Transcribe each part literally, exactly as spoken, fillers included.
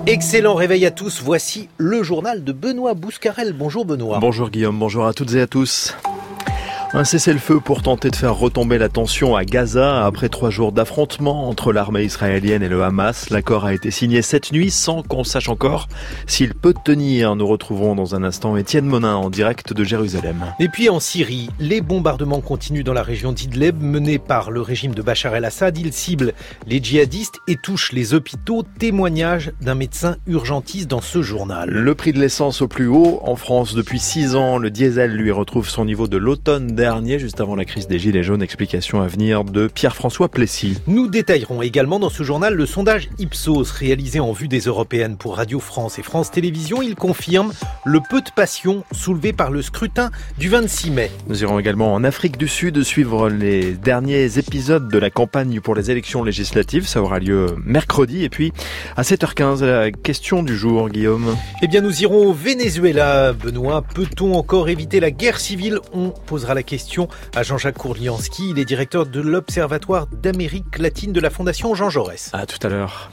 Excellent réveil à tous, voici le journal de Benoît Bouscarel. Bonjour Benoît. Bonjour Guillaume, bonjour à toutes et à tous. Un cessez-le-feu pour tenter de faire retomber la tension à Gaza. Après trois jours d'affrontements entre l'armée israélienne et le Hamas, l'accord a été signé cette nuit sans qu'on sache encore s'il peut tenir. Nous retrouverons dans un instant Étienne Monin en direct de Jérusalem. Et puis en Syrie, les bombardements continuent dans la région d'Idlib menés par le régime de Bachar el-Assad. Ils ciblent les djihadistes et touchent les hôpitaux. Témoignage d'un médecin urgentiste dans ce journal. Le prix de l'essence au plus haut en France depuis six ans. Le diesel lui retrouve son niveau de l'automne dernier, juste avant la crise des Gilets jaunes. Explication à venir de Pierre-François Plessis. Nous détaillerons également dans ce journal le sondage Ipsos réalisé en vue des Européennes pour Radio France et France Télévisions. Il confirme le peu de passion soulevé par le scrutin du vingt-six mai. Nous irons également en Afrique du Sud suivre les derniers épisodes de la campagne pour les élections législatives. Ça aura lieu mercredi. Et puis à sept heures quinze, la question du jour, Guillaume. Eh bien, nous irons au Venezuela, Benoît. Peut-on encore éviter la guerre civile ? On posera la question à Jean-Jacques Kourlianski. Il est directeur de l'Observatoire d'Amérique latine de la Fondation Jean Jaurès. À tout à l'heure.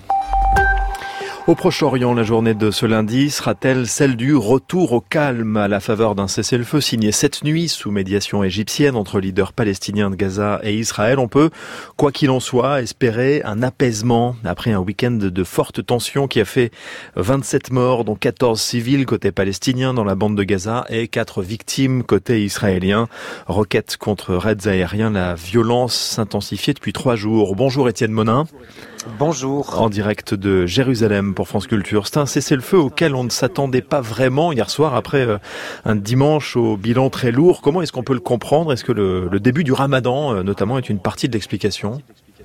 Au Proche-Orient, la journée de ce lundi sera-t-elle celle du retour au calme à la faveur d'un cessez-le-feu signé cette nuit sous médiation égyptienne entre leaders palestiniens de Gaza et Israël? On peut, quoi qu'il en soit, espérer un apaisement après un week-end de fortes tensions qui a fait vingt-sept morts, dont quatorze civils côté palestinien dans la bande de Gaza et quatre victimes côté israélien. Roquettes contre raids aériens, la violence s'intensifie depuis trois jours. Bonjour Étienne Monin. Bonjour. En direct de Jérusalem pour France Culture. C'est un cessez-le-feu auquel on ne s'attendait pas vraiment hier soir après euh, un dimanche au bilan très lourd. Comment est-ce qu'on peut le comprendre? Est-ce que le, le début du Ramadan, euh, notamment, est une partie de l'explication?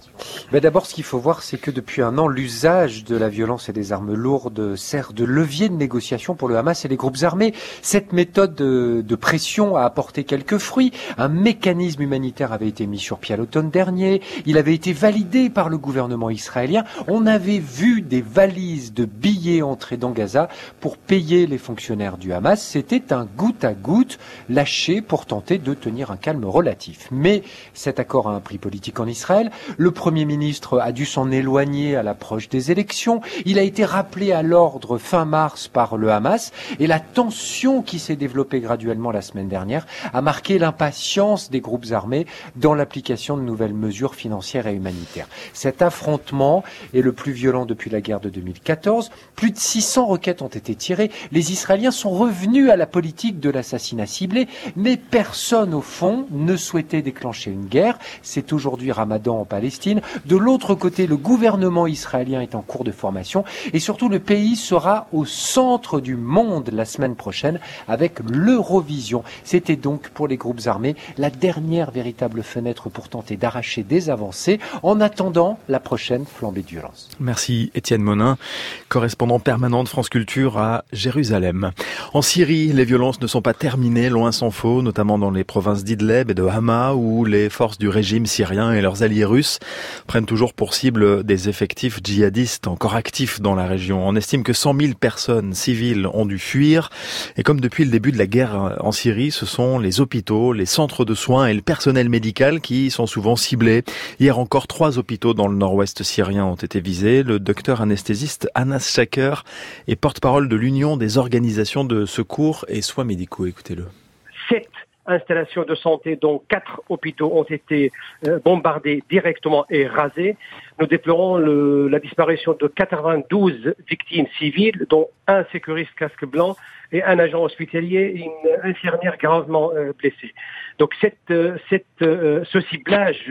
Ben d'abord, ce qu'il faut voir, c'est que depuis un an, l'usage de la violence et des armes lourdes sert de levier de négociation pour le Hamas et les groupes armés. Cette méthode de, de pression a apporté quelques fruits. Un mécanisme humanitaire avait été mis sur pied à l'automne dernier. Il avait été validé par le gouvernement israélien. On avait vu des valises de billets entrer dans Gaza pour payer les fonctionnaires du Hamas. C'était un goutte à goutte lâché pour tenter de tenir un calme relatif. Mais cet accord a un prix politique en Israël. Le Le Premier ministre a dû s'en éloigner à l'approche des élections. Il a été rappelé à l'ordre fin mars par le Hamas et la tension qui s'est développée graduellement la semaine dernière a marqué l'impatience des groupes armés dans l'application de nouvelles mesures financières et humanitaires. Cet affrontement est le plus violent depuis la guerre de deux mille quatorze. Plus de six cents roquettes ont été tirées. Les Israéliens sont revenus à la politique de l'assassinat ciblé, mais personne au fond ne souhaitait déclencher une guerre. C'est aujourd'hui Ramadan en Palestine. De l'autre côté, le gouvernement israélien est en cours de formation et surtout le pays sera au centre du monde la semaine prochaine avec l'Eurovision. C'était donc pour les groupes armés la dernière véritable fenêtre pour tenter d'arracher des avancées en attendant la prochaine flambée de violence. Merci Étienne Monin, correspondant permanent de France Culture à Jérusalem. En Syrie, les violences ne sont pas terminées, loin s'en faut, notamment dans les provinces d'Idlib et de Hama où les forces du régime syrien et leurs alliés russes prennent toujours pour cible des effectifs djihadistes encore actifs dans la région. On estime que cent mille personnes civiles ont dû fuir. Et comme depuis le début de la guerre en Syrie, ce sont les hôpitaux, les centres de soins et le personnel médical qui sont souvent ciblés. Hier encore, trois hôpitaux dans le nord-ouest syrien ont été visés. Le docteur anesthésiste Anas Shaker est porte-parole de l'Union des organisations de secours et soins médicaux. Écoutez-le. Sept installations de santé, dont quatre hôpitaux ont été euh, bombardés directement et rasés. Nous déplorons le, la disparition de quatre-vingt-douze victimes civiles, dont un sécuriste casque blanc et un agent hospitalier et une infirmière gravement euh, blessée. Donc cette, euh, cette, euh, ce ciblage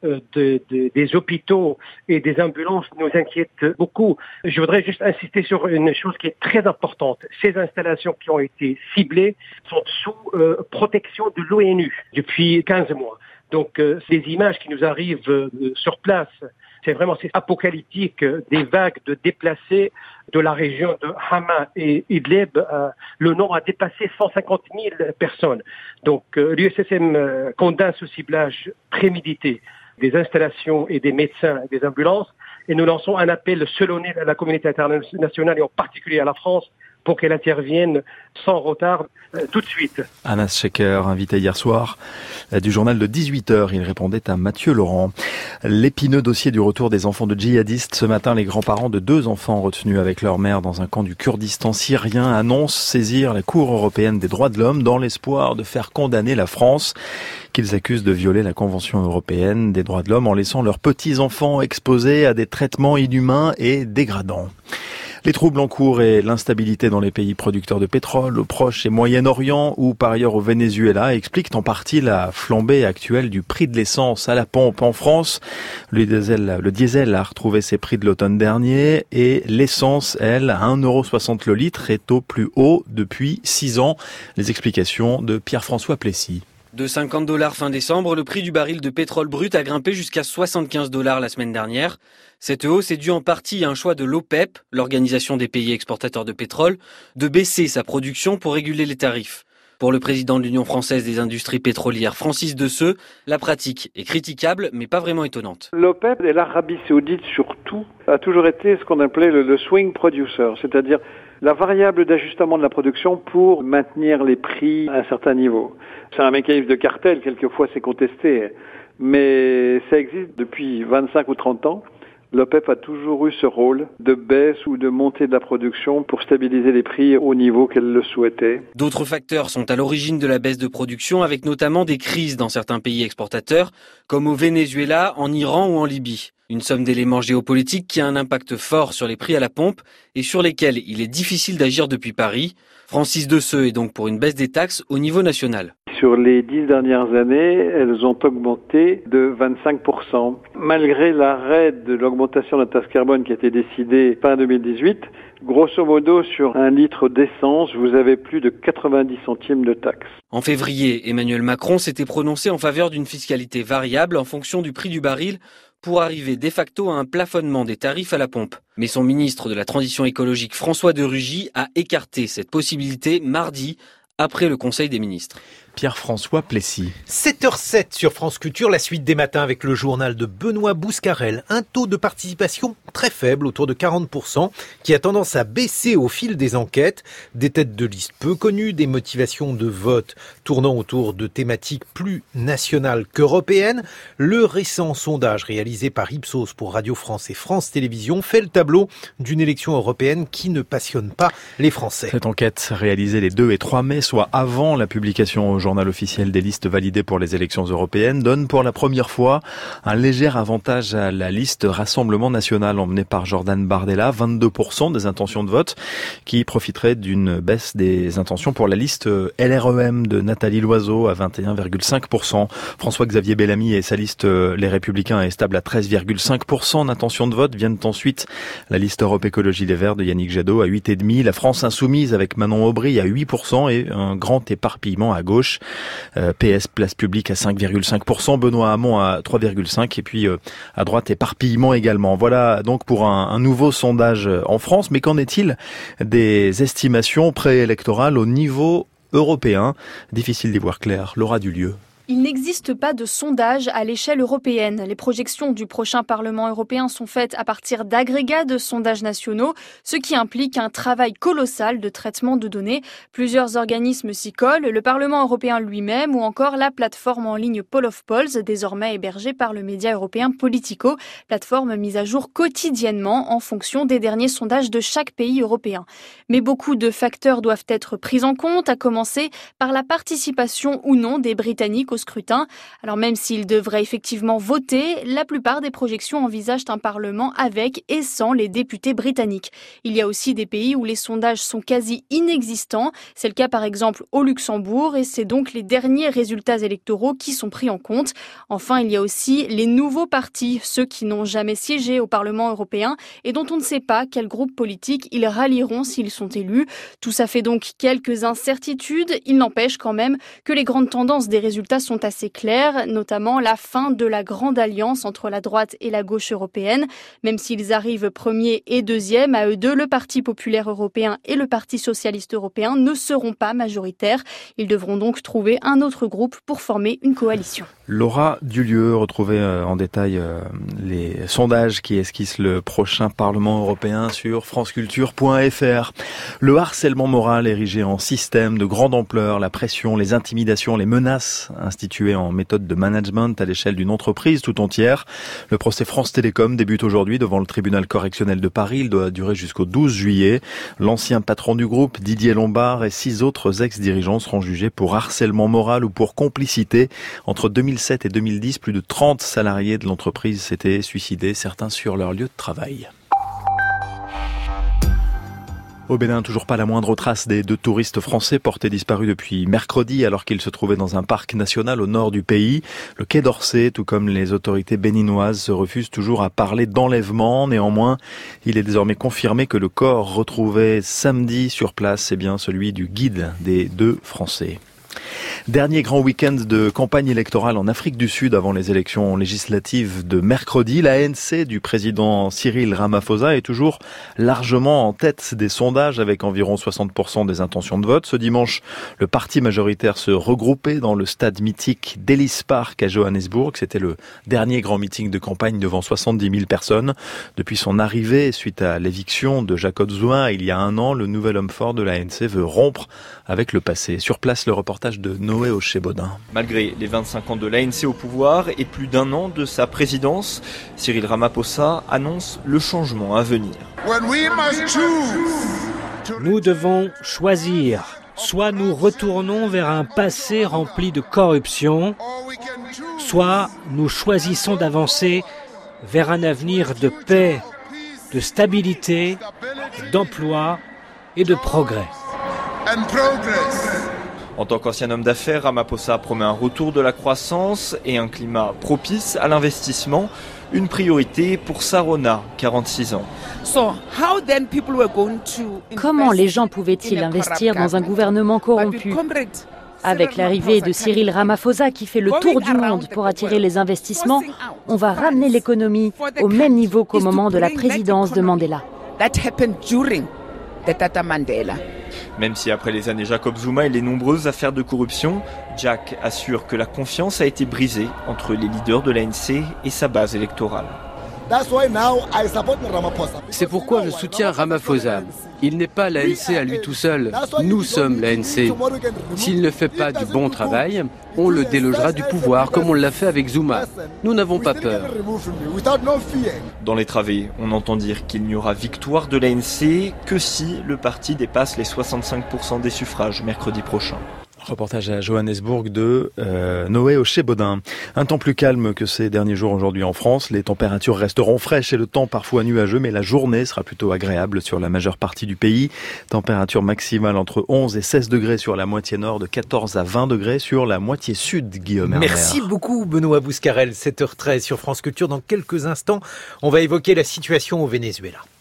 De, de, des hôpitaux et des ambulances nous inquiète beaucoup. Je voudrais juste insister sur une chose qui est très importante. Ces installations qui ont été ciblées sont sous euh, protection de l'ONU depuis quinze mois. Donc euh, ces images qui nous arrivent euh, sur place, c'est vraiment c'est apocalyptique, euh, des vagues de déplacés de la région de Hama et Idlib. Euh, le nombre a dépassé cent cinquante mille personnes. Donc euh, l'U S S M euh, condamne ce ciblage prémédité des installations et des médecins et des ambulances, et nous lançons un appel solennel à la communauté internationale et en particulier à la France pour qu'elle intervienne sans retard euh, tout de suite. Anas Sheker, invité hier soir euh, du journal de dix-huit heures, il répondait à Mathieu Laurent. L'épineux dossier du retour des enfants de djihadistes. Ce matin, les grands-parents de deux enfants retenus avec leur mère dans un camp du Kurdistan syrien annoncent saisir la Cour européenne des droits de l'homme dans l'espoir de faire condamner la France, qu'ils accusent de violer la Convention européenne des droits de l'homme en laissant leurs petits-enfants exposés à des traitements inhumains et dégradants. Les troubles en cours et l'instabilité dans les pays producteurs de pétrole, au Proche et Moyen-Orient ou par ailleurs au Venezuela expliquent en partie la flambée actuelle du prix de l'essence à la pompe en France. Le diesel, le diesel a retrouvé ses prix de l'automne dernier et l'essence, elle, à un euro soixante le litre, est au plus haut depuis six ans. Les explications de Pierre-François Plessis. De cinquante dollars fin décembre, le prix du baril de pétrole brut a grimpé jusqu'à soixante-quinze dollars la semaine dernière. Cette hausse est due en partie à un choix de l'OPEP, l'Organisation des pays exportateurs de pétrole, de baisser sa production pour réguler les tarifs. Pour le président de l'Union française des industries pétrolières, Francis Desseux, la pratique est critiquable, mais pas vraiment étonnante. L'OPEP et l'Arabie saoudite surtout a toujours été ce qu'on appelait le, le swing producer, c'est-à-dire la variable d'ajustement de la production pour maintenir les prix à un certain niveau. C'est un mécanisme de cartel, quelquefois c'est contesté, mais ça existe depuis vingt-cinq ou trente ans. L'OPEP a toujours eu ce rôle de baisse ou de montée de la production pour stabiliser les prix au niveau qu'elle le souhaitait. D'autres facteurs sont à l'origine de la baisse de production, avec notamment des crises dans certains pays exportateurs, comme au Venezuela, en Iran ou en Libye. Une somme d'éléments géopolitiques qui a un impact fort sur les prix à la pompe et sur lesquels il est difficile d'agir depuis Paris. Francis Desseux est donc pour une baisse des taxes au niveau national. Sur les dix dernières années, elles ont augmenté de vingt-cinq pour cent. Malgré l'arrêt de l'augmentation de la taxe carbone qui a été décidée fin deux mille dix-huit, grosso modo, sur un litre d'essence, vous avez plus de quatre-vingt-dix centimes de taxe. En février, Emmanuel Macron s'était prononcé en faveur d'une fiscalité variable en fonction du prix du baril pour arriver de facto à un plafonnement des tarifs à la pompe. Mais son ministre de la Transition écologique, François de Rugy, a écarté cette possibilité mardi après le Conseil des ministres. Pierre-François Plessis. sept heures sept sur France Culture, la suite des matins avec le journal de Benoît Bouscarel. Un taux de participation très faible, autour de quarante pour cent, qui a tendance à baisser au fil des enquêtes. Des têtes de liste peu connues, des motivations de vote tournant autour de thématiques plus nationales qu'européennes. Le récent sondage réalisé par Ipsos pour Radio France et France Télévisions fait le tableau d'une élection européenne qui ne passionne pas les Français. Cette enquête réalisée les deux et trois mai, soit avant la publication au journal officiel des listes validées pour les élections européennes, donne pour la première fois un léger avantage à la liste Rassemblement National emmenée par Jordan Bardella, vingt-deux pour cent des intentions de vote, qui profiterait d'une baisse des intentions pour la liste L R E M de Nathalie Loiseau à vingt et un virgule cinq pour cent. François-Xavier Bellamy et sa liste Les Républicains est stable à treize virgule cinq pour cent d'intentions de vote. Viennent ensuite la liste Europe Écologie Les Verts de Yannick Jadot à huit virgule cinq pour cent, la France Insoumise avec Manon Aubry à huit pour cent et un grand éparpillement à gauche. Euh, P S Place Publique à cinq virgule cinq pour cent, Benoît Hamon à trois virgule cinq pour cent et puis euh, à droite éparpillement également. Voilà donc pour un, un nouveau sondage en France. Mais qu'en est-il des estimations préélectorales au niveau européen? Difficile d'y voir clair. Laura Dulieu. Il n'existe pas de sondage à l'échelle européenne. Les projections du prochain Parlement européen sont faites à partir d'agrégats de sondages nationaux, ce qui implique un travail colossal de traitement de données. Plusieurs organismes s'y collent, le Parlement européen lui-même ou encore la plateforme en ligne Poll of Polls, désormais hébergée par le média européen Politico, plateforme mise à jour quotidiennement en fonction des derniers sondages de chaque pays européen. Mais beaucoup de facteurs doivent être pris en compte, à commencer par la participation ou non des Britanniques au scrutin. Alors même s'ils devraient effectivement voter, la plupart des projections envisagent un Parlement avec et sans les députés britanniques. Il y a aussi des pays où les sondages sont quasi inexistants. C'est le cas par exemple au Luxembourg et c'est donc les derniers résultats électoraux qui sont pris en compte. Enfin, il y a aussi les nouveaux partis, ceux qui n'ont jamais siégé au Parlement européen et dont on ne sait pas quel groupe politique ils rallieront s'ils sont élus. Tout ça fait donc quelques incertitudes. Il n'empêche quand même que les grandes tendances des résultats sont assez claires, notamment la fin de la grande alliance entre la droite et la gauche européenne. Même s'ils arrivent premier et deuxième, à eux deux, le Parti populaire européen et le Parti socialiste européen ne seront pas majoritaires. Ils devront donc trouver un autre groupe pour former une coalition. Laura Dulieu, retrouvez en détail les sondages qui esquissent le prochain Parlement européen sur franceculture point f r. Le harcèlement moral érigé en système de grande ampleur, la pression, les intimidations, les menaces instituées en méthode de management à l'échelle d'une entreprise tout entière. Le procès France Télécom débute aujourd'hui devant le tribunal correctionnel de Paris. Il doit durer jusqu'au douze juillet. L'ancien patron du groupe, Didier Lombard, et six autres ex-dirigeants seront jugés pour harcèlement moral ou pour complicité. Entre deux mille sept et deux mille dix, plus de trente salariés de l'entreprise s'étaient suicidés, certains sur leur lieu de travail. Au Bénin, toujours pas la moindre trace des deux touristes français portés disparus depuis mercredi alors qu'ils se trouvaient dans un parc national au nord du pays. Le Quai d'Orsay, tout comme les autorités béninoises, se refusent toujours à parler d'enlèvement. Néanmoins, il est désormais confirmé que le corps retrouvé samedi sur place, c'est bien celui du guide des deux Français. Dernier grand week-end de campagne électorale en Afrique du Sud avant les élections législatives de mercredi. La A N C du président Cyril Ramaphosa est toujours largement en tête des sondages avec environ soixante pour cent des intentions de vote. Ce dimanche, le parti majoritaire se regroupait dans le stade mythique d'Ellis Park à Johannesburg. C'était le dernier grand meeting de campagne devant soixante-dix mille personnes. Depuis son arrivée, suite à l'éviction de Jacob Zuma il y a un an, le nouvel homme fort de l'A N C veut rompre avec le passé. Sur place, le reportage de Noé Ochébaudin. Malgré les vingt-cinq ans de l'A N C au pouvoir et plus d'un an de sa présidence, Cyril Ramaphosa annonce le changement à venir. Nous devons choisir. Soit nous retournons vers un passé rempli de corruption, soit nous choisissons d'avancer vers un avenir de paix, de stabilité, d'emploi et de progrès. En tant qu'ancien homme d'affaires, Ramaphosa promet un retour de la croissance et un climat propice à l'investissement, une priorité pour Sarona, quarante-six ans. Comment les gens pouvaient-ils investir dans un gouvernement corrompu ? Avec l'arrivée de Cyril Ramaphosa qui fait le tour du monde pour attirer les investissements, on va ramener l'économie au même niveau qu'au moment de la présidence de Mandela. Même si après les années Jacob Zuma et les nombreuses affaires de corruption, Jack assure que la confiance a été brisée entre les leaders de l'A N C et sa base électorale. C'est pourquoi je soutiens Ramaphosa. Il n'est pas l'A N C à lui tout seul. Nous sommes l'A N C. S'il ne fait pas du bon travail, on le délogera du pouvoir comme on l'a fait avec Zuma. Nous n'avons pas peur. Dans les travées, on entend dire qu'il n'y aura victoire de l'A N C que si le parti dépasse les soixante-cinq pour cent des suffrages mercredi prochain. Reportage à Johannesburg de euh, Noé Ochébaudin. Un temps plus calme que ces derniers jours aujourd'hui en France. Les températures resteront fraîches et le temps parfois nuageux, mais la journée sera plutôt agréable sur la majeure partie du pays. Température maximale entre onze et seize degrés sur la moitié nord, de quatorze à vingt degrés sur la moitié sud, Guillaume Hermer. Merci beaucoup Benoît Bouscarel, sept heures treize sur France Culture. Dans quelques instants, on va évoquer la situation au Venezuela.